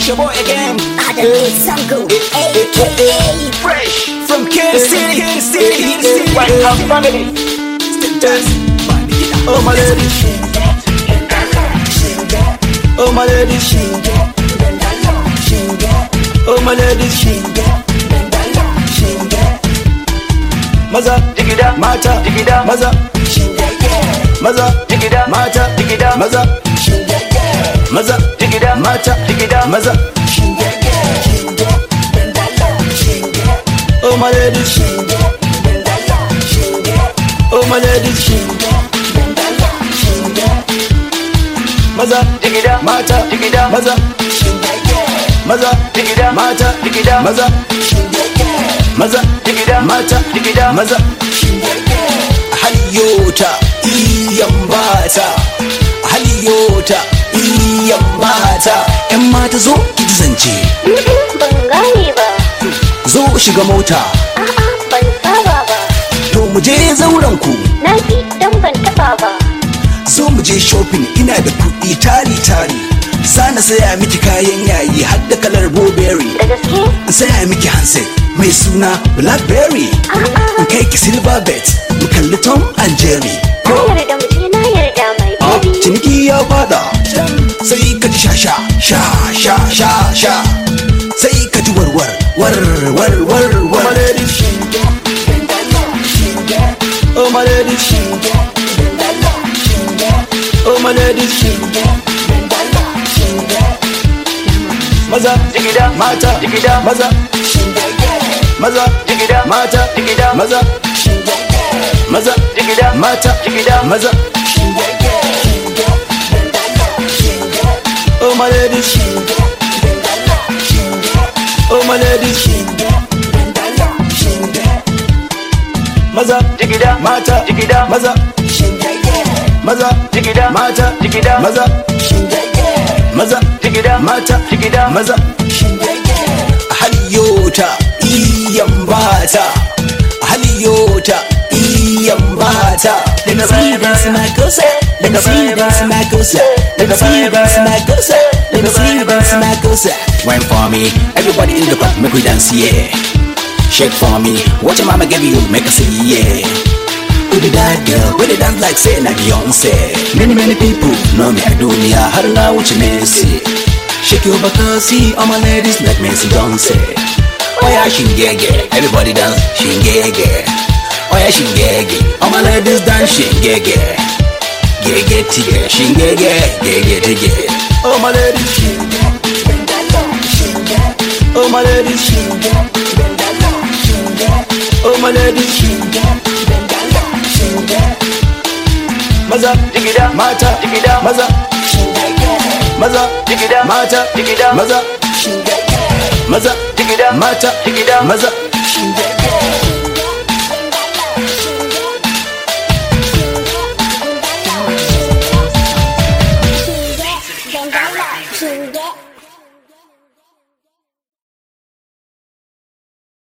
it's your boy again. Adelaide Sango, a.k.a. Fresh from Kansas City. White House family. Oh my lady. Oh my lady. Oh my lady. Maza, digida, mata, digida, maza, maza, digida, mata, digida, maza, maza, digida, mata, digida, maza. Oh my lady, oh my lady, maza, digida, mata, digida, maza, maza, digida, mata, digida, maza, maza, digida, mata, digida, maza. Haliyota, iyambata, haliyota, iyambata. Yan mata zo ki zance. Ban gane ba. Zo shiga mota. A'a ban saba ba. To mu je zauren ku. Na ki dan ban taba ba. Zo mu je shopping, ina da kuɗi tari. Sana saya miki kayan yayi har da kalar Burberry. Da gaske? In saya miki handset mai suna Blackberry. In kai ki Silverbet, mu kalli Tom and Jerry. Na yarda mu je, na yarda mai baby. Ciniki ya fada, sai ka ji sha. Sai ka ji warwar. Oh my lady, oh my lady, oh my lady. Maza, digida, mata, digida, maza, maza, digida, mata, digida, maza, maza, digida, mata, digida, maza. Oh my lady, oh my lady, maza, digida, mata, digida, maza, maza, digida, mata, digida, maza, maza, digida, mata, digida, maza. Haliyota, iyambata, haliyota, iyambata. Let me see you dance my gosa. Let me see you dance my gosa. Let me see you dance my gosa. Let me see you dance my gosa. Wine for me, everybody in the club, make we dance, yeah. Shake for me, what your mama give you, make her say yeah. Who be that girl, where they dance like say na Beyonce. Many people know me a dunia, har na wuce Messi. Shake your bakasi, all my ladies like Messi don't say. Oh yeah, shingege, everybody dance, shingege. Oh yeah, shingege, all my ladies dance, shingege. Gege tige, shingege, gege tige. Oh my ladies, oh my ladies, oh my ladies. Maza, digida, mata, digida, maza, maza, digida, mata, digida, maza, maza, digida, mata, digida, maza.